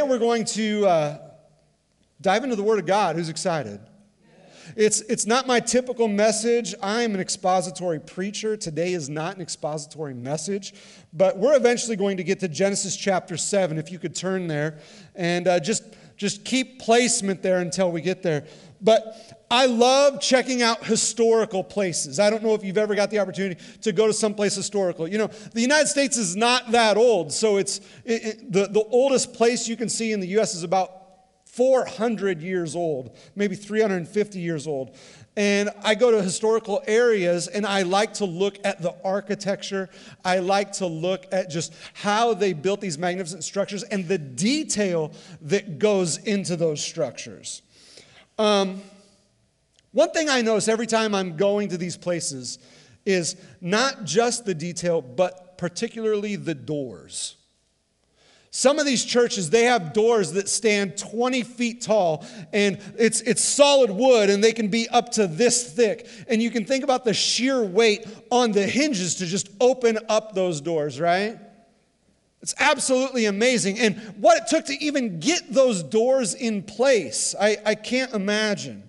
we're going to dive into the Word of God. Who's excited? It's not my typical message. I'm an expository preacher. Today is not an expository message, but we're eventually going to get to Genesis chapter 7, if you could turn there, and just keep placement there until we get there. But I love checking out historical places. I don't know if you've ever got the opportunity to go to someplace historical. You know, the United States is not that old, so the oldest place you can see in the U.S. is about 400 years old, maybe 350 years old. And I go to historical areas and I like to look at the architecture. I like to look at just how they built these magnificent structures and the detail that goes into those structures. One thing I notice every time I'm going to these places is not just the detail, but particularly the doors. Some of these churches, they have doors that stand 20 feet tall, and it's solid wood, and they can be up to this thick. And you can think about the sheer weight on the hinges to just open up those doors, right? It's absolutely amazing. And what it took to even get those doors in place, I can't imagine.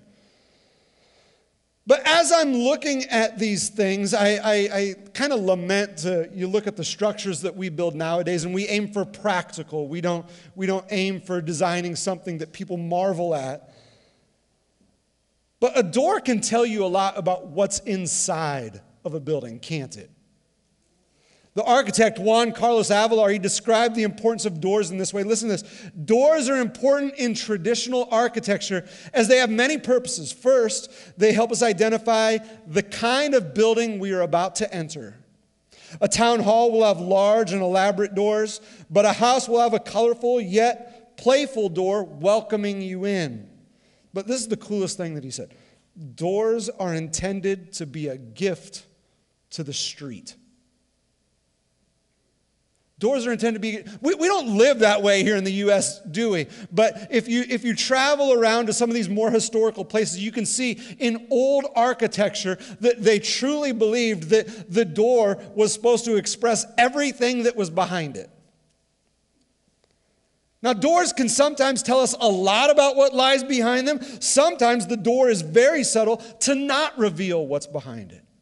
But as I'm looking at these things, I kind of lament you look at the structures that we build nowadays, and we aim for practical. We don't aim for designing something that people marvel at. But a door can tell you a lot about what's inside of a building, can't it? The architect, Juan Carlos Avalar, he described the importance of doors in this way. Listen to this. Doors are important in traditional architecture as they have many purposes. First, they help us identify the kind of building we are about to enter. A town hall will have large and elaborate doors, but a house will have a colorful yet playful door welcoming you in. But this is the coolest thing that he said. Doors are intended to be a gift to the street. Doors are intended to be, we don't live that way here in the U.S., do we? But if you travel around to some of these more historical places, you can see in old architecture that they truly believed that the door was supposed to express everything that was behind it. Now, doors can sometimes tell us a lot about what lies behind them. Sometimes the door is very subtle to not reveal what's behind it.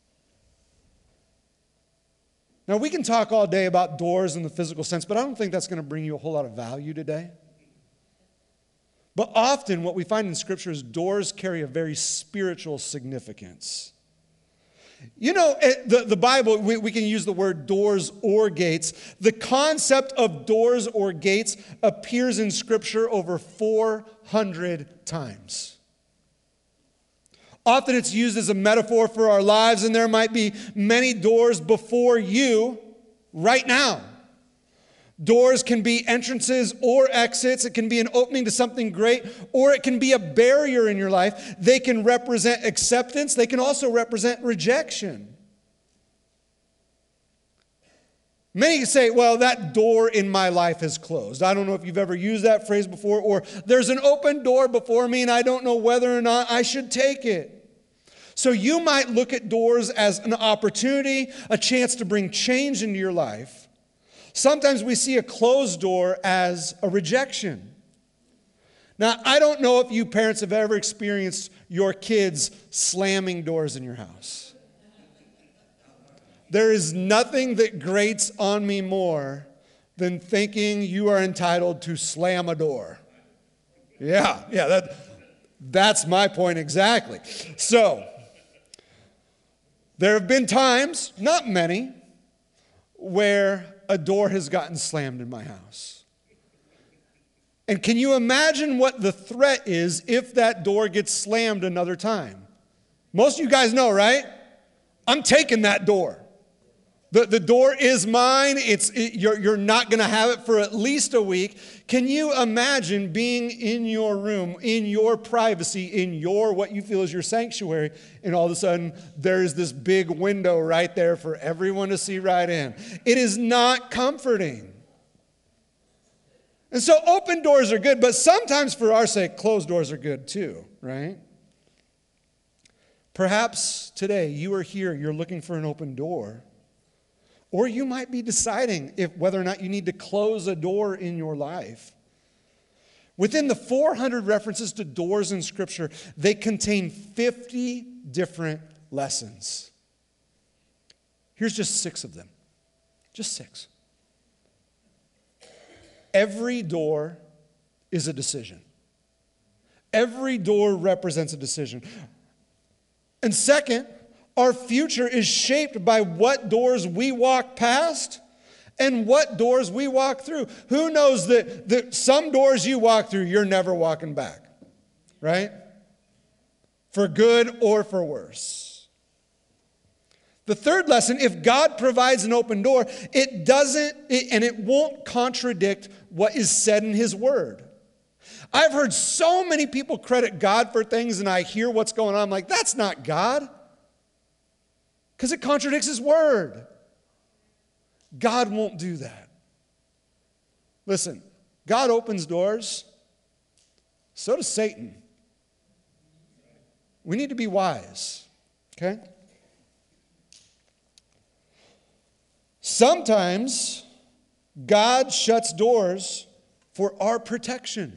Now, we can talk all day about doors in the physical sense, but I don't think that's going to bring you a whole lot of value today. But often what we find in Scripture is doors carry a very spiritual significance. You know, the Bible, we can use the word doors or gates. The concept of doors or gates appears in Scripture over 400 times. Often it's used as a metaphor for our lives, and there might be many doors before you right now. Doors can be entrances or exits. It can be an opening to something great, or it can be a barrier in your life. They can represent acceptance. They can also represent rejection. Many say, well, that door in my life is closed. I don't know if you've ever used that phrase before, or there's an open door before me and I don't know whether or not I should take it. So you might look at doors as an opportunity, a chance to bring change into your life. Sometimes we see a closed door as a rejection. Now, I don't know if you parents have ever experienced your kids slamming doors in your house. There is nothing that grates on me more than thinking you are entitled to slam a door. Yeah, that's my point exactly. So, there have been times, not many, where a door has gotten slammed in my house. And can you imagine what the threat is if that door gets slammed another time? Most of you guys know, right? I'm taking that door. The door is mine. You're not going to have it for at least a week. Can you imagine being in your room, in your privacy, in your what you feel is your sanctuary, and all of a sudden there's this big window right there for everyone to see right in? It is not comforting. And so open doors are good, but sometimes for our sake, closed doors are good too, right? Perhaps today you are here, you're looking for an open door. Or you might be deciding whether or not you need to close a door in your life. Within the 400 references to doors in Scripture, they contain 50 different lessons. Here's just 6 of them. Just 6. Every door is a decision. Every door represents a decision. And second, our future is shaped by what doors we walk past and what doors we walk through. Who knows that some doors you walk through, you're never walking back, right? For good or for worse. The third lesson, if God provides an open door, it won't contradict what is said in His Word. I've heard so many people credit God for things, and I hear what's going on. I'm like, that's not God. Because it contradicts His Word. God won't do that. Listen, God opens doors. So does Satan. We need to be wise. Okay? Sometimes God shuts doors for our protection.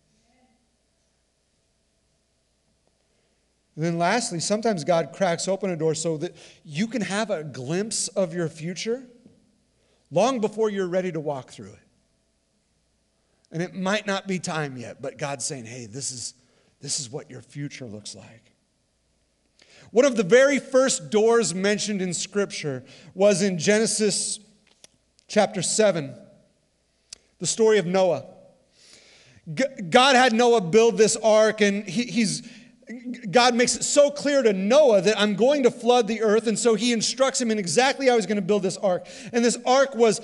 And then lastly, sometimes God cracks open a door so that you can have a glimpse of your future long before you're ready to walk through it. And it might not be time yet, but God's saying, hey, this is what your future looks like. One of the very first doors mentioned in Scripture was in Genesis chapter 7, the story of Noah. God had Noah build this ark, and God makes it so clear to Noah that I'm going to flood the earth, and so he instructs him in exactly how he's going to build this ark. And this ark was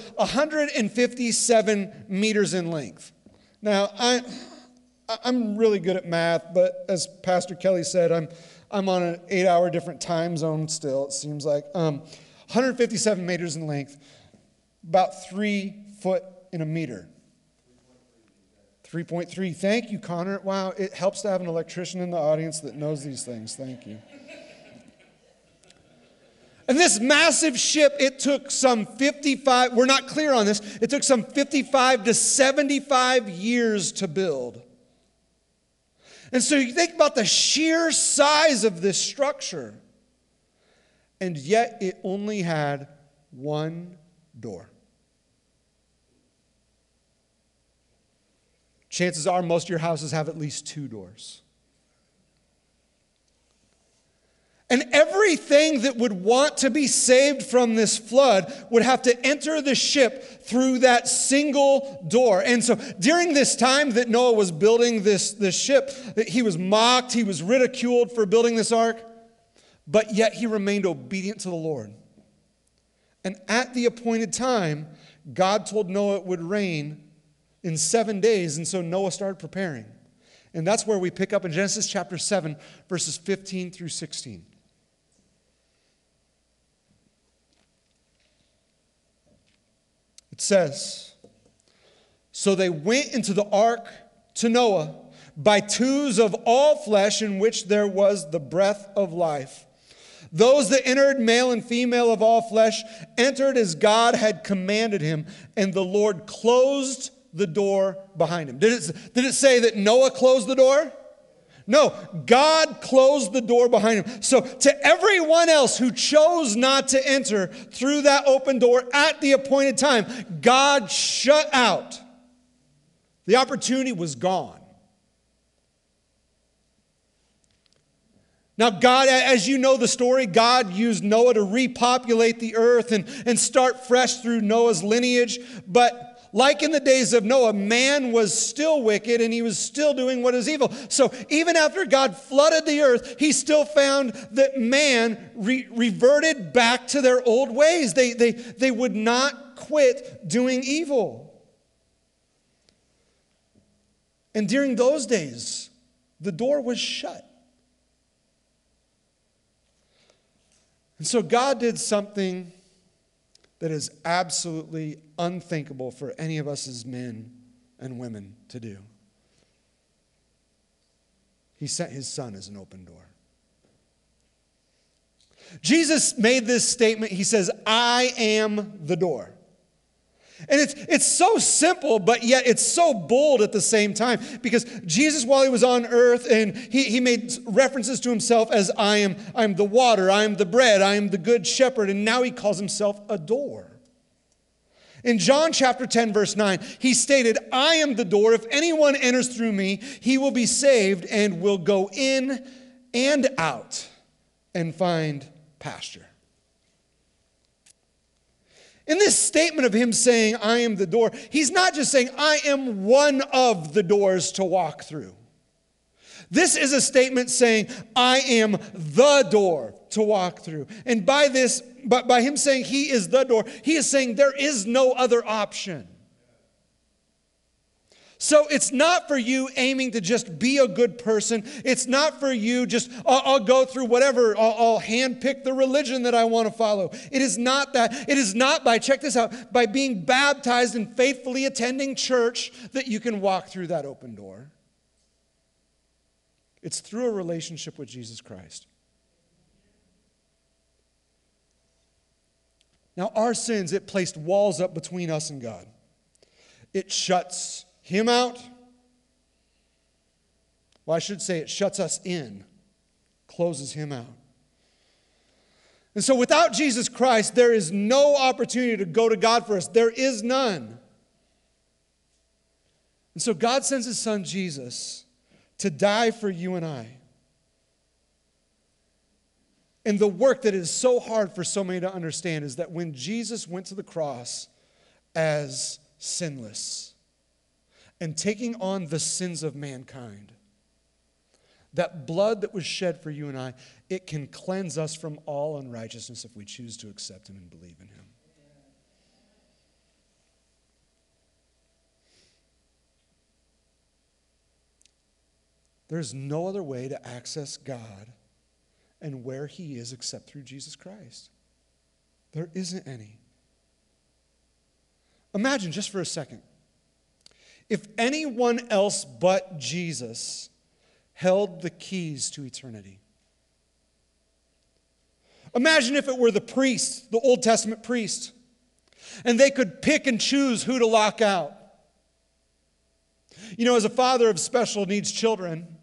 157 meters in length. Now, I'm really good at math, but as Pastor Kelly said, I'm on an 8-hour different time zone still, it seems like. 157 meters in length, about 3 foot in a meter. 3.3. Thank you, Connor. Wow, it helps to have an electrician in the audience that knows these things. Thank you. And this massive ship, it took some 55, we're not clear on this, it took some 55 to 75 years to build. And so you think about the sheer size of this structure, and yet it only had one door. Chances are most of your houses have at least 2 doors. And everything that would want to be saved from this flood would have to enter the ship through that single door. And so during this time that Noah was building this ship, he was mocked, he was ridiculed for building this ark, but yet he remained obedient to the Lord. And at the appointed time, God told Noah it would rain in 7 days, and so Noah started preparing. And that's where we pick up in Genesis chapter 7, verses 15 through 16. It says, "So they went into the ark to Noah by twos of all flesh in which there was the breath of life. Those that entered, male and female of all flesh, entered as God had commanded him, and the Lord closed the door behind him." Did it say that Noah closed the door? No, God closed the door behind him. So to everyone else who chose not to enter through that open door at the appointed time, God shut out. The opportunity was gone. Now, God, as you know the story, God used Noah to repopulate the earth and start fresh through Noah's lineage. But like in the days of Noah, man was still wicked and he was still doing what is evil. So even after God flooded the earth, he still found that man reverted back to their old ways. They would not quit doing evil. And during those days, the door was shut. And so God did something that is absolutely unthinkable for any of us as men and women to do. He sent his son as an open door. Jesus made this statement. He says, "I am the door." And it's so simple, but yet it's so bold at the same time. Because Jesus, while he was on earth, and he made references to himself as I am the water, I am the bread, I am the good shepherd, and now he calls himself a door. In John chapter 10, verse 9, he stated, I am the door. If anyone enters through me, he will be saved and will go in and out and find pasture. In this statement of him saying, I am the door, he's not just saying, I am one of the doors to walk through. This is a statement saying, I am the door to walk through. And by him saying he is the door, he is saying there is no other option. So it's not for you aiming to just be a good person. It's not for you just, I'll go through whatever, I'll handpick the religion that I want to follow. It is not that. It is not by, check this out, by being baptized and faithfully attending church that you can walk through that open door. It's through a relationship with Jesus Christ. Now, our sins, it placed walls up between us and God. It shuts him out. Well, I should say it shuts us in, closes him out. And so without Jesus Christ, there is no opportunity to go to God for us. There is none. And so God sends his son Jesus to die for you and I. And the work that is so hard for so many to understand is that when Jesus went to the cross as sinless and taking on the sins of mankind, that blood that was shed for you and I, it can cleanse us from all unrighteousness if we choose to accept him and believe in him. There's no other way to access God and where he is except through Jesus Christ. There isn't any. Imagine just for a second, if anyone else but Jesus held the keys to eternity. Imagine if it were the priest, the Old Testament priest, and they could pick and choose who to lock out. You know, as a father of special needs children,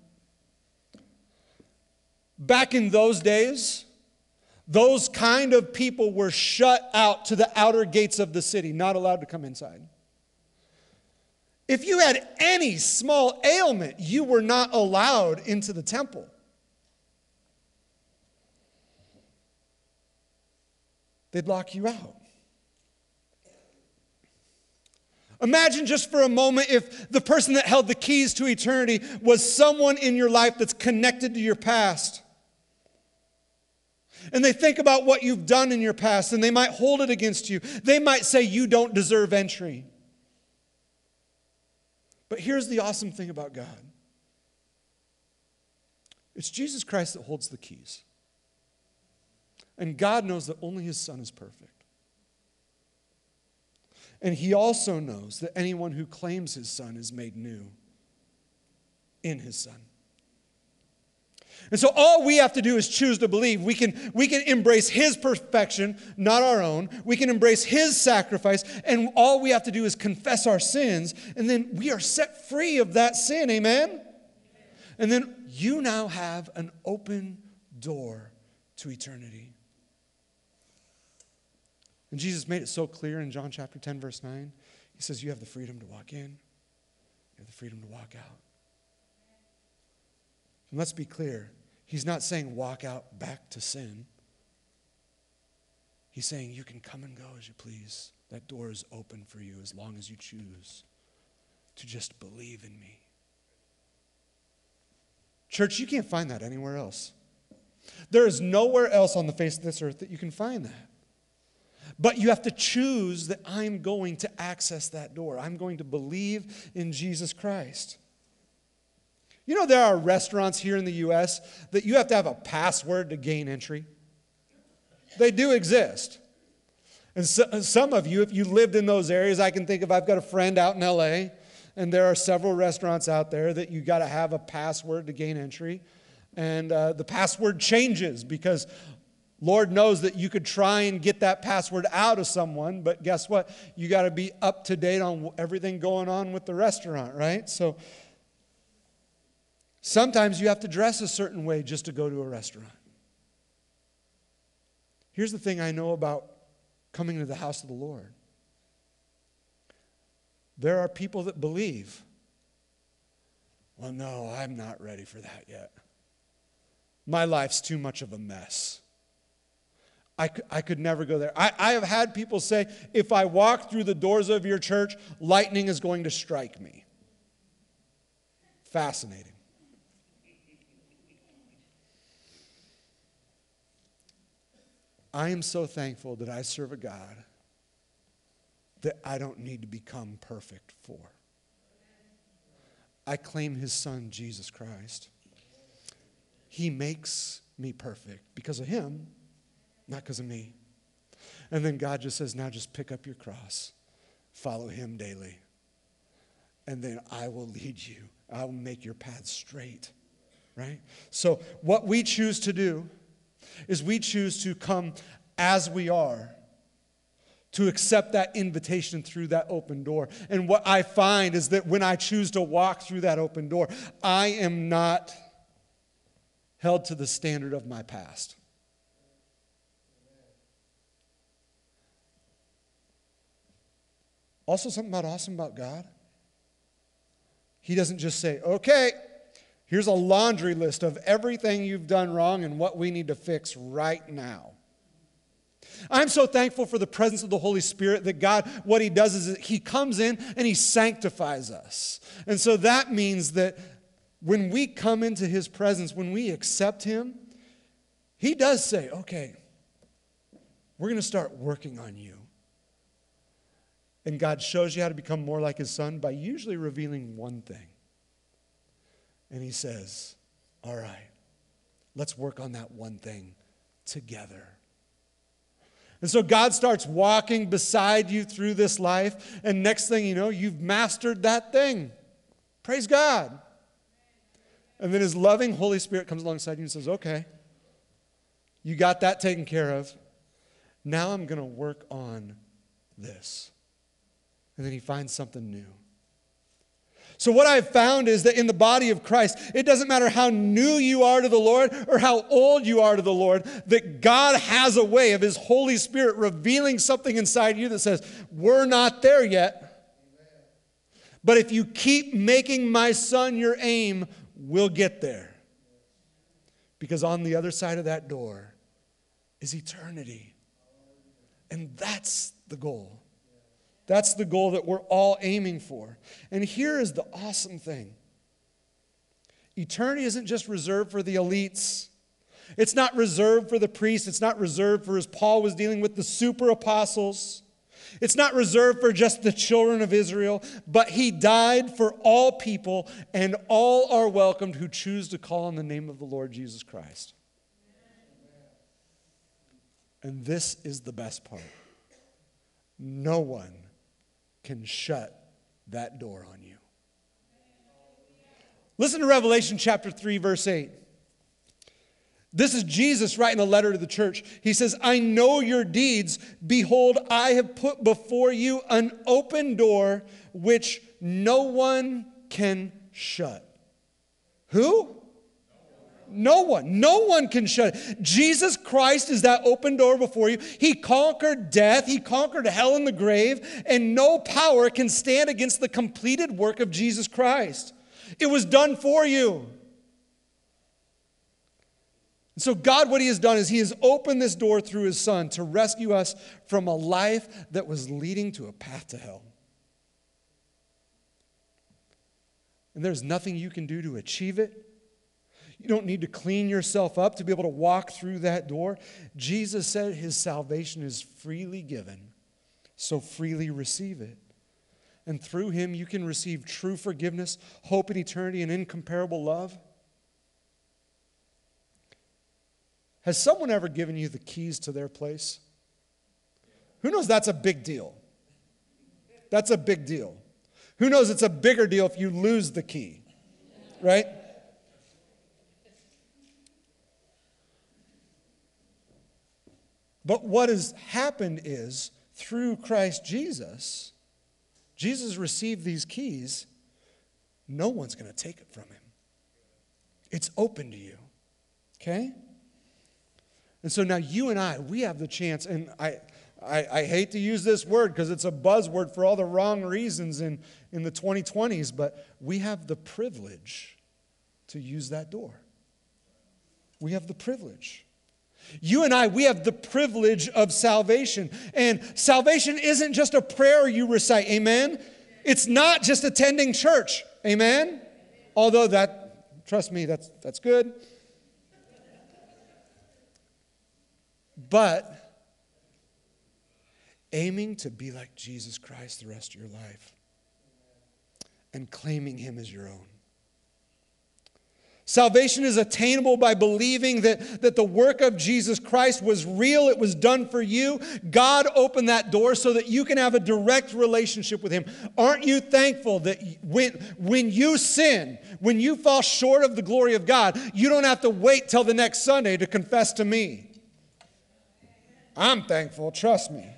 back in those days, those kind of people were shut out to the outer gates of the city, not allowed to come inside. If you had any small ailment, you were not allowed into the temple. They'd lock you out. Imagine just for a moment if the person that held the keys to eternity was someone in your life that's connected to your past. And they think about what you've done in your past, and they might hold it against you. They might say you don't deserve entry. But here's the awesome thing about God. It's Jesus Christ that holds the keys. And God knows that only his Son is perfect. And he also knows that anyone who claims his Son is made new in his Son. And so all we have to do is choose to believe. We can embrace his perfection, not our own. We can embrace his sacrifice, and all we have to do is confess our sins, and then we are set free of that sin, amen? And then you now have an open door to eternity. And Jesus made it so clear in John chapter 10, verse 9. He says, you have the freedom to walk in. You have the freedom to walk out. And let's be clear. He's not saying walk out back to sin. He's saying you can come and go as you please. That door is open for you as long as you choose to just believe in me. Church, you can't find that anywhere else. There is nowhere else on the face of this earth that you can find that. But you have to choose that I'm going to access that door. I'm going to believe in Jesus Christ. You know, there are restaurants here in the U.S. that you have to have a password to gain entry. They do exist. And some of you, if you lived in those areas, I can think of, I've got a friend out in L.A., and there are several restaurants out there that you got to have a password to gain entry. And the password changes because Lord knows that you could try and get that password out of someone, but guess what? You got to be up to date on everything going on with the restaurant, right? So sometimes you have to dress a certain way just to go to a restaurant. Here's the thing I know about coming to the house of the Lord. There are people that believe, well, no, I'm not ready for that yet. My life's too much of a mess. I could never go there. I have had people say, if I walk through the doors of your church, lightning is going to strike me. Fascinating. I am so thankful that I serve a God that I don't need to become perfect for. I claim his son, Jesus Christ. He makes me perfect because of him, not because of me. And then God just says, now just pick up your cross, follow him daily, and then I will lead you. I will make your path straight, right? So what we choose to do is we choose to come as we are, to accept that invitation through that open door. And what I find is that when I choose to walk through that open door, I am not held to the standard of my past. Also, something awesome about God. He doesn't just say, okay, here's a laundry list of everything you've done wrong and what we need to fix right now. I'm so thankful for the presence of the Holy Spirit that God, what he does is that he comes in and he sanctifies us. And so that means that when we come into his presence, when we accept him, he does say, okay, we're going to start working on you. And God shows you how to become more like his son by usually revealing one thing. And he says, all right, let's work on that one thing together. And so God starts walking beside you through this life, and next thing you know, you've mastered that thing. Praise God. And then his loving Holy Spirit comes alongside you and says, okay, you got that taken care of. Now I'm going to work on this. And then he finds something new. So what I've found is that in the body of Christ, it doesn't matter how new you are to the Lord or how old you are to the Lord, that God has a way of his Holy Spirit revealing something inside you that says, we're not there yet. But if you keep making my son your aim, we'll get there. Because on the other side of that door is eternity. And that's the goal. That's the goal that we're all aiming for. And here is the awesome thing. Eternity isn't just reserved for the elites. It's not reserved for the priests. It's not reserved for, as Paul was dealing with, the super apostles. It's not reserved for just the children of Israel. But he died for all people, and all are welcomed who choose to call on the name of the Lord Jesus Christ. And this is the best part. No one can shut that door on you. Listen to Revelation chapter 3, verse 8. This is Jesus writing a letter to the church. He says, I know your deeds. Behold, I have put before you an open door which no one can shut. Who? No one. No one can shut it. Jesus Christ is that open door before you. He conquered death. He conquered hell and the grave. And no power can stand against the completed work of Jesus Christ. It was done for you. And so God, what he has done is he has opened this door through his son to rescue us from a life that was leading to a path to hell. And there's nothing you can do to achieve it. You don't need to clean yourself up to be able to walk through that door. Jesus said his salvation is freely given, so freely receive it. And through him you can receive true forgiveness, hope in eternity, and incomparable love. Has someone ever given you the keys to their place? Who knows that's a big deal? That's a big deal. Who knows it's a bigger deal if you lose the key, right? But what has happened is, through Christ Jesus, Jesus received these keys. No one's going to take it from him. It's open to you. Okay? And so now you and I, we have the chance, and I hate to use this word because it's a buzzword for all the wrong reasons in the 2020s, but we have the privilege to use that door. We have the privilege. You and I, we have the privilege of salvation. And salvation isn't just a prayer you recite, amen? It's not just attending church, amen? Although that, trust me, that's good. But aiming to be like Jesus Christ the rest of your life and claiming him as your own. Salvation is attainable by believing that the work of Jesus Christ was real. It was done for you. God opened that door so that you can have a direct relationship with him. Aren't you thankful that when you sin, when you fall short of the glory of God, you don't have to wait till the next Sunday to confess to me? I'm thankful, trust me.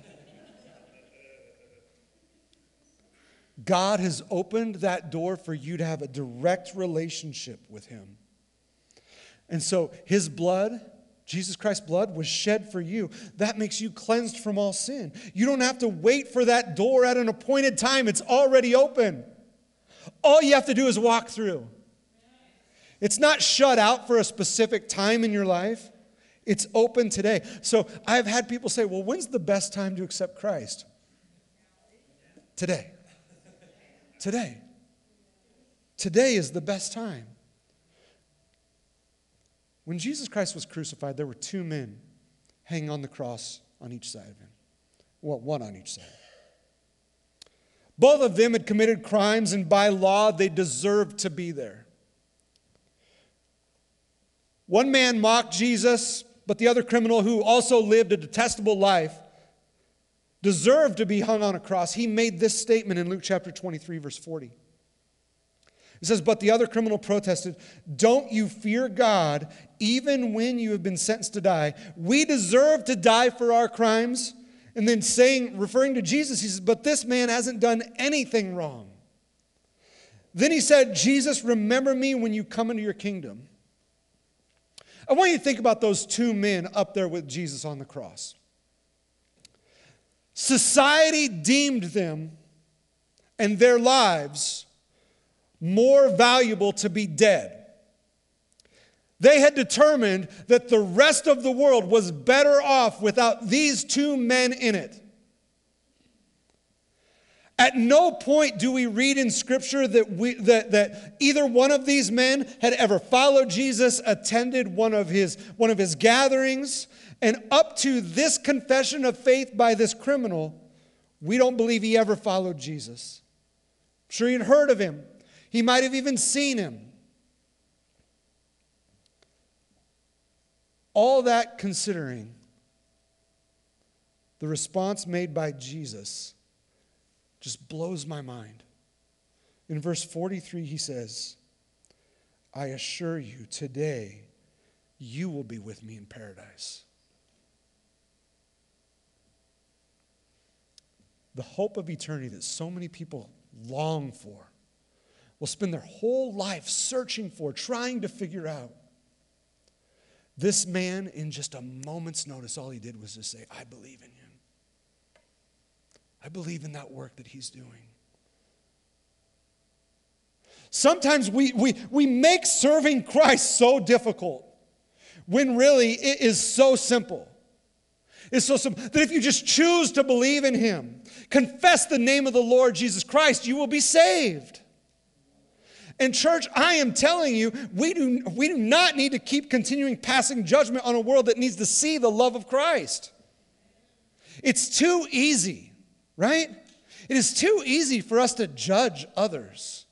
God has opened that door for you to have a direct relationship with him. And so his blood, Jesus Christ's blood, was shed for you. That makes you cleansed from all sin. You don't have to wait for that door at an appointed time. It's already open. All you have to do is walk through. It's not shut out for a specific time in your life. It's open today. So I've had people say, well, when's the best time to accept Christ? Today. Today. Today is the best time. When Jesus Christ was crucified, there were two men hanging on the cross on each side of him. Well, one on each side. Both of them had committed crimes, and by law, they deserved to be there. One man mocked Jesus, but the other criminal, who also lived a detestable life, deserved to be hung on a cross. He made this statement in Luke chapter 23, verse 40. It says, but the other criminal protested, don't you fear God even when you have been sentenced to die? We deserve to die for our crimes. And then referring to Jesus, he says, but this man hasn't done anything wrong. Then he said, Jesus, remember me when you come into your kingdom. I want you to think about those two men up there with Jesus on the cross. Society deemed them and their lives more valuable to be dead. They had determined that the rest of the world was better off without these two men in it. At no point do we read in Scripture that either one of these men had ever followed Jesus, attended one of his gatherings, and up to this confession of faith by this criminal, we don't believe he ever followed Jesus. I'm sure you'd heard of him. He might have even seen him. All that considering, the response made by Jesus just blows my mind. In verse 43, he says, I assure you, today you will be with me in paradise. The hope of eternity that so many people long for, will spend their whole life searching for, trying to figure out. This man, in just a moment's notice, all he did was just say, I believe in him. I believe in that work that he's doing. Sometimes we make serving Christ so difficult when really it is so simple. It's so simple that if you just choose to believe in him, confess the name of the Lord Jesus Christ, you will be saved. And church, I am telling you, we do not need to keep continuing passing judgment on a world that needs to see the love of Christ. It's too easy, right? It is too easy for us to judge others.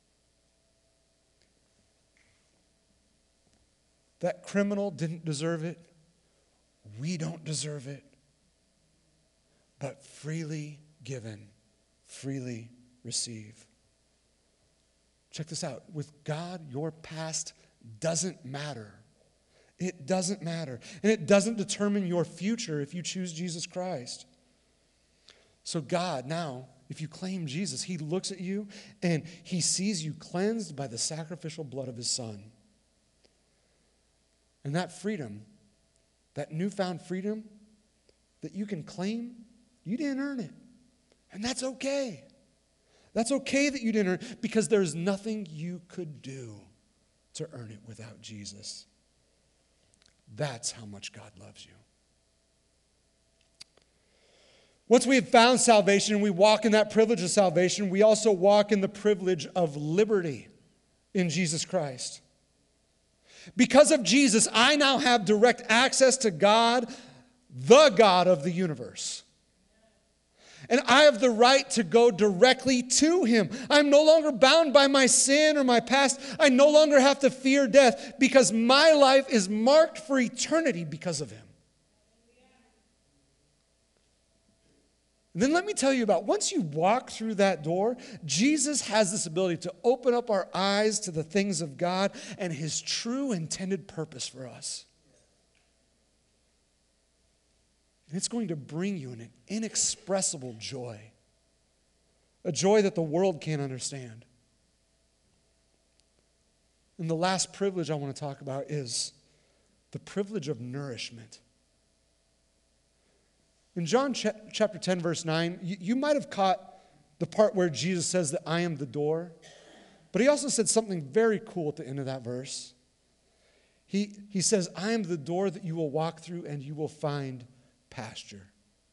That criminal didn't deserve it. We don't deserve it. But freely given, freely receive. Check this out. With God, your past doesn't matter. It doesn't matter. And it doesn't determine your future if you choose Jesus Christ. So God, now, if you claim Jesus, he looks at you and he sees you cleansed by the sacrificial blood of his Son. And that freedom, that newfound freedom that you can claim, you didn't earn it. And that's okay. That's okay that you didn't earn it, because there's nothing you could do to earn it without Jesus. That's how much God loves you. Once we have found salvation and we walk in that privilege of salvation, we also walk in the privilege of liberty in Jesus Christ. Because of Jesus, I now have direct access to God, the God of the universe. And I have the right to go directly to him. I'm no longer bound by my sin or my past. I no longer have to fear death, because my life is marked for eternity because of him. And then let me tell you about, once you walk through that door, Jesus has this ability to open up our eyes to the things of God and his true intended purpose for us. And it's going to bring you an inexpressible joy, a joy that the world can't understand. And the last privilege I want to talk about is the privilege of nourishment. In John chapter 10, verse 9, you might have caught the part where Jesus says that I am the door, but he also said something very cool at the end of that verse. He says, I am the door that you will walk through and you will find pasture.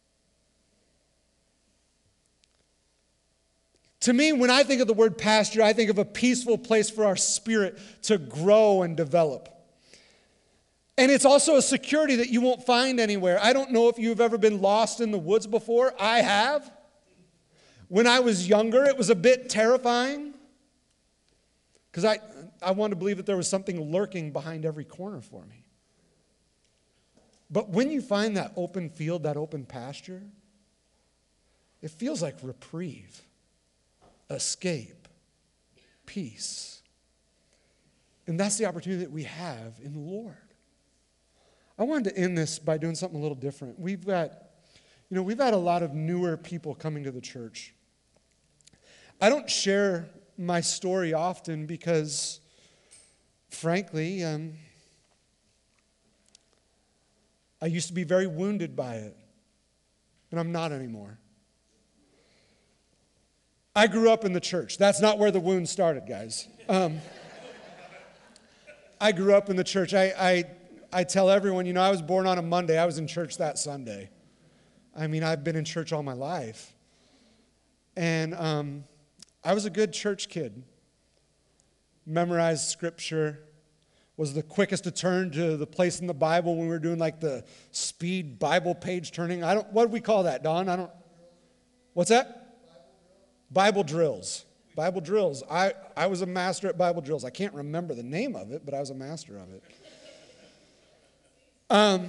To me, when I think of the word pasture, I think of a peaceful place for our spirit to grow and develop. And it's also a security that you won't find anywhere. I don't know if you've ever been lost in the woods before. I have. When I was younger, it was a bit terrifying, because I wanted to believe that there was something lurking behind every corner for me. But when you find that open field, that open pasture, it feels like reprieve, escape, peace. And that's the opportunity that we have in the Lord. I wanted to end this by doing something a little different. We've had a lot of newer people coming to the church. I don't share my story often because, frankly, I used to be very wounded by it, and I'm not anymore. I grew up in the church. That's not where the wound started, guys. I grew up in the church. I tell everyone, I was born on a Monday. I was in church that Sunday. I mean, I've been in church all my life. And I was a good church kid. Memorized scripture. Was the quickest to turn to the place in the Bible when we were doing like the speed Bible page turning. What do we call that, Don? What's that? Bible drills. Bible drills. I was a master at Bible drills. I can't remember the name of it, but I was a master of it. I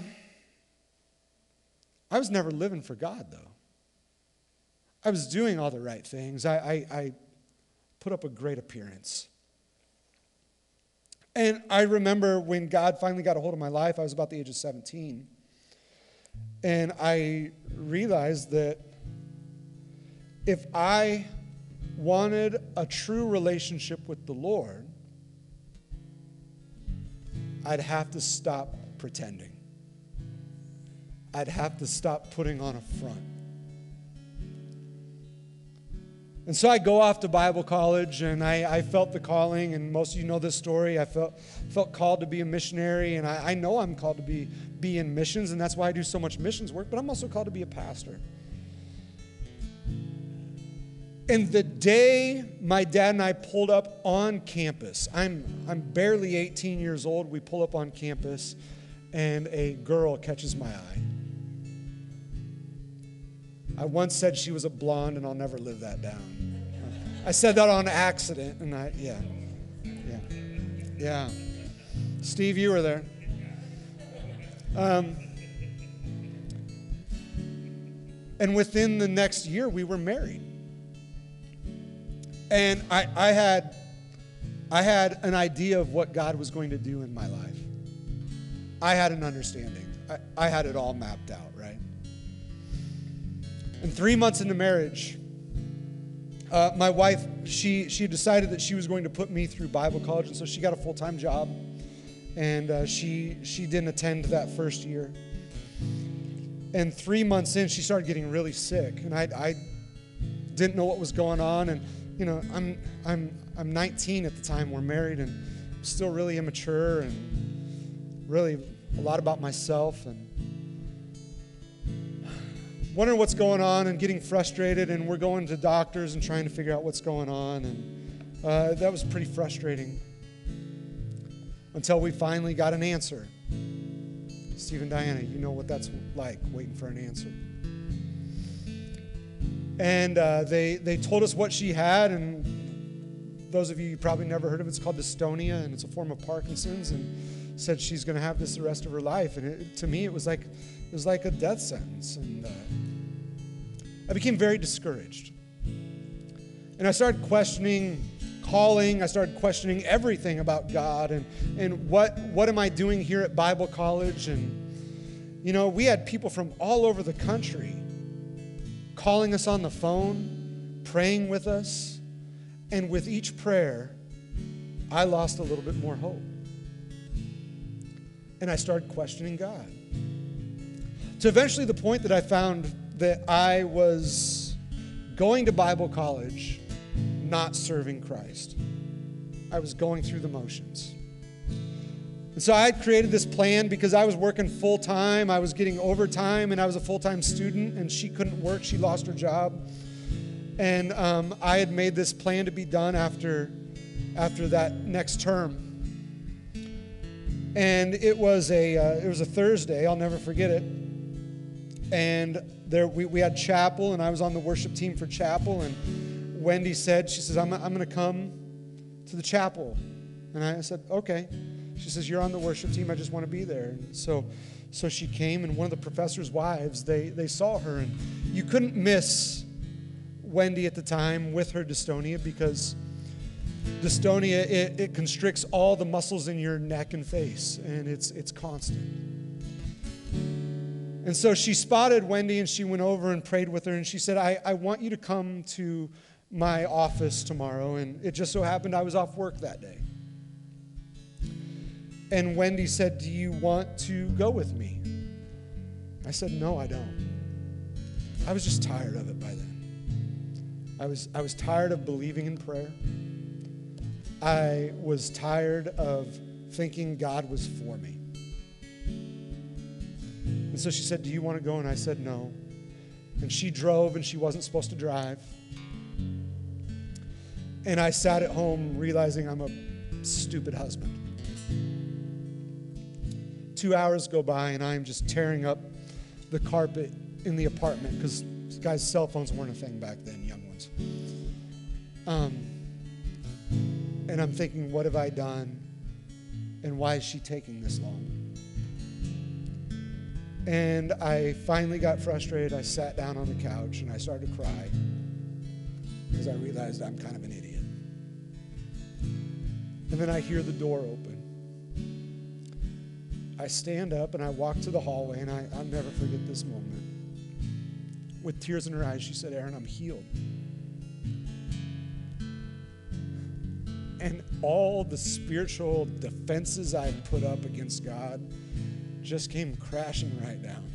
was never living for God, though. I was doing all the right things. I put up a great appearance. And I remember when God finally got a hold of my life, I was about the age of 17. And I realized that if I wanted a true relationship with the Lord, I'd have to stop pretending. I'd have to stop putting on a front. And so I go off to Bible college, and I felt the calling, and most of you know this story. I felt called to be a missionary, and I know I'm called to be in missions, and that's why I do so much missions work, but I'm also called to be a pastor. And the day my dad and I pulled up on campus, I'm barely 18 years old, we pull up on campus, and a girl catches my eye. I once said she was a blonde, and I'll never live that down. I said that on accident, and yeah. Steve, you were there. And within the next year, we were married. And I had an idea of what God was going to do in my life. I had an understanding. I had it all mapped out, right? And 3 months into marriage, my wife, she decided that she was going to put me through Bible college, and so she got a full-time job, and she didn't attend that first year. And 3 months in, she started getting really sick, and I didn't know what was going on. And you know, I'm 19 at the time. We're married, and still really immature, and really a lot about myself, and wondering what's going on, and getting frustrated. And we're going to doctors and trying to figure out what's going on, and that was pretty frustrating until we finally got an answer. Steve and Diana, you know what that's like, waiting for an answer. And they told us what she had, and those of you probably never heard of it, it's called dystonia, and it's a form of Parkinson's, and said she's going to have this the rest of her life. And to me, it was like a death sentence. And I became very discouraged. And I started questioning calling. I started questioning everything about God, and what am I doing here at Bible college? And, you know, we had people from all over the country calling us on the phone, praying with us, and with each prayer, I lost a little bit more hope. And I started questioning God. To eventually the point that I found that I was going to Bible college, not serving Christ. I was going through the motions. And so I had created this plan because I was working full-time, I was getting overtime, and I was a full-time student, and she couldn't work, she lost her job. And I had made this plan to be done after that next term. And it was a Thursday, I'll never forget it. And there we had chapel, and I was on the worship team for chapel, and Wendy said, she says, I'm going to come to the chapel. And I said, okay. She says, you're on the worship team, I just want to be there. And so she came, and one of the professor's wives, they saw her, and you couldn't miss Wendy at the time with her dystonia, because dystonia, it constricts all the muscles in your neck and face, and it's constant. And so she spotted Wendy, and she went over and prayed with her, and she said, I want you to come to my office tomorrow. And it just so happened I was off work that day. And Wendy said, do you want to go with me? I said, no, I don't. I was just tired of it by then. I was tired of believing in prayer. I was tired of thinking God was for me. And so she said, do you want to go? And I said, no. And she drove, and she wasn't supposed to drive. And I sat at home realizing I'm a stupid husband. 2 hours go by, and I'm just tearing up the carpet in the apartment, because guys' cell phones weren't a thing back then, young ones. And I'm thinking, what have I done? And why is she taking this long? And I finally got frustrated. I sat down on the couch, and I started to cry, because I realized I'm kind of an idiot. And then I hear the door open. I stand up, and I walk to the hallway, and I'll never forget this moment. With tears in her eyes, she said, Aaron, I'm healed. And all the spiritual defenses I had put up against God just came crashing right down.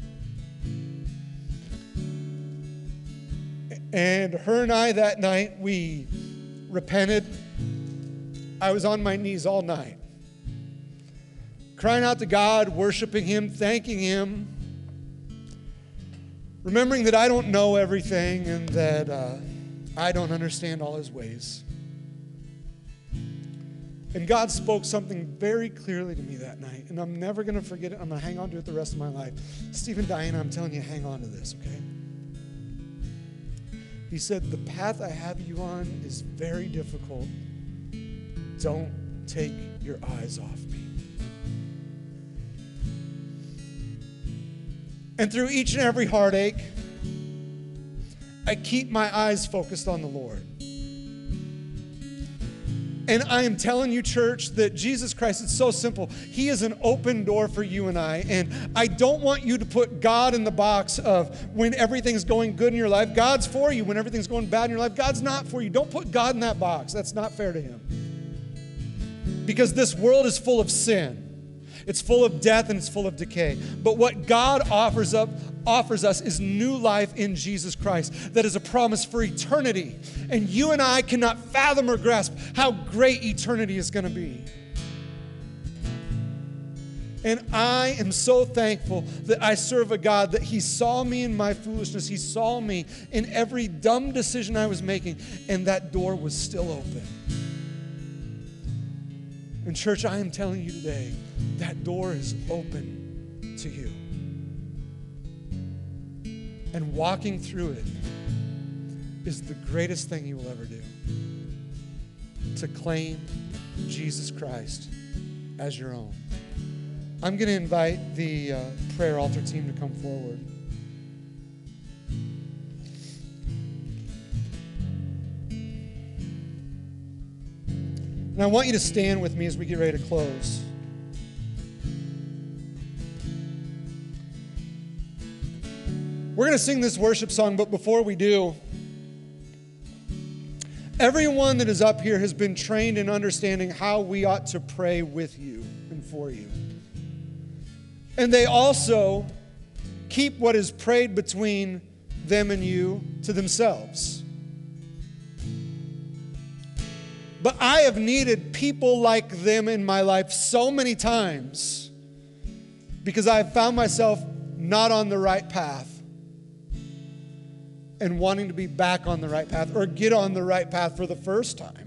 And her and I that night, we repented. I was on my knees all night, crying out to God, worshiping Him, thanking Him, remembering that I don't know everything, and that I don't understand all His ways. And God spoke something very clearly to me that night, and I'm never going to forget it. I'm going to hang on to it the rest of my life. Steve and Diana, I'm telling you, hang on to this, okay? He said, the path I have you on is very difficult. Don't take your eyes off me. And through each and every heartache, I keep my eyes focused on the Lord. And I am telling you, church, that Jesus Christ, it's so simple. He is an open door for you and I. And I don't want you to put God in the box of when everything's going good in your life. God's for you. When everything's going bad in your life, God's not for you. Don't put God in that box. That's not fair to him. Because this world is full of sin. It's full of death and it's full of decay. But what God offers us is new life in Jesus Christ. That is a promise for eternity. And you and I cannot fathom or grasp how great eternity is going to be. And I am so thankful that I serve a God that he saw me in my foolishness. He saw me in every dumb decision I was making. And that door was still open. And church, I am telling you today, that door is open to you. And walking through it is the greatest thing you will ever do. To claim Jesus Christ as your own. I'm going to invite the prayer altar team to come forward. And I want you to stand with me as we get ready to close. We're going to sing this worship song, but before we do, everyone that is up here has been trained in understanding how we ought to pray with you and for you. And they also keep what is prayed between them and you to themselves. But I have needed people like them in my life so many times because I have found myself not on the right path and wanting to be back on the right path or get on the right path for the first time.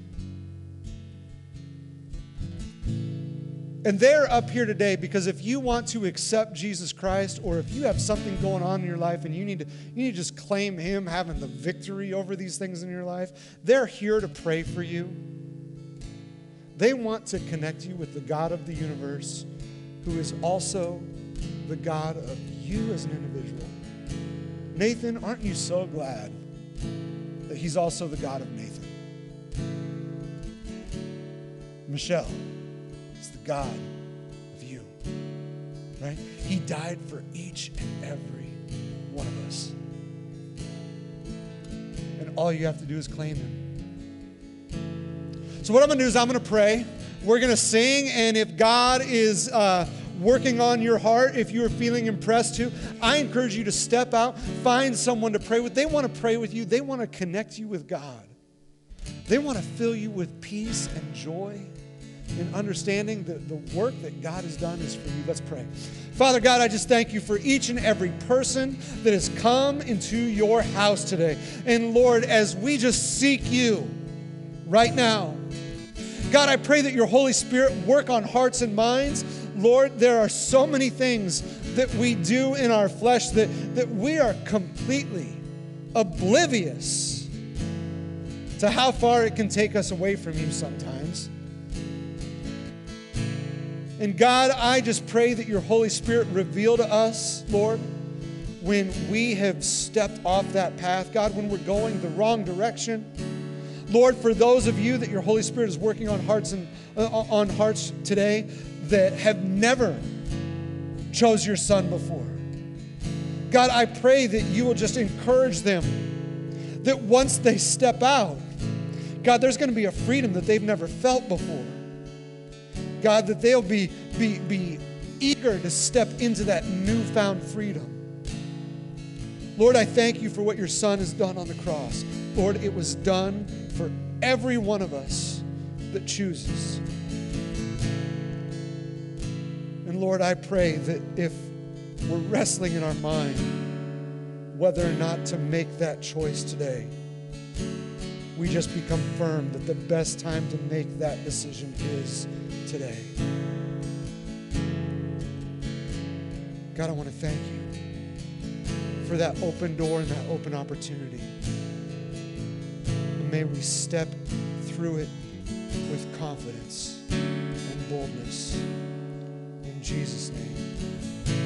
And they're up here today because if you want to accept Jesus Christ, or if you have something going on in your life and you need to just claim him having the victory over these things in your life, they're here to pray for you. They want to connect you with the God of the universe, who is also the God of you as an individual. Nathan, aren't you so glad that he's also the God of Nathan? Michelle, it's the God of you, right? He died for each and every one of us. And all you have to do is claim him. So what I'm going to do is I'm going to pray. We're going to sing, and if God is working on your heart, if you're feeling impressed too, I encourage you to step out, find someone to pray with. They want to pray with you. They want to connect you with God. They want to fill you with peace and joy and understanding that the work that God has done is for you. Let's pray. Father God, I just thank you for each and every person that has come into your house today. And Lord, as we just seek you right now, God, I pray that your Holy Spirit work on hearts and minds. Lord, there are so many things that we do in our flesh that we are completely oblivious to how far it can take us away from you sometimes. And God, I just pray that your Holy Spirit reveal to us, Lord, when we have stepped off that path, God, when we're going the wrong direction. Lord, for those of you that your Holy Spirit is working on hearts today that have never chose your Son before, God, I pray that you will just encourage them that once they step out, God, there's going to be a freedom that they've never felt before. God, that they'll be eager to step into that newfound freedom. Lord, I thank you for what your Son has done on the cross. Lord, it was done for every one of us that chooses. And Lord, I pray that if we're wrestling in our mind whether or not to make that choice today, we just become firm that the best time to make that decision is today. God, I want to thank you for that open door and that open opportunity. And may we step through it with confidence and boldness. In Jesus' name.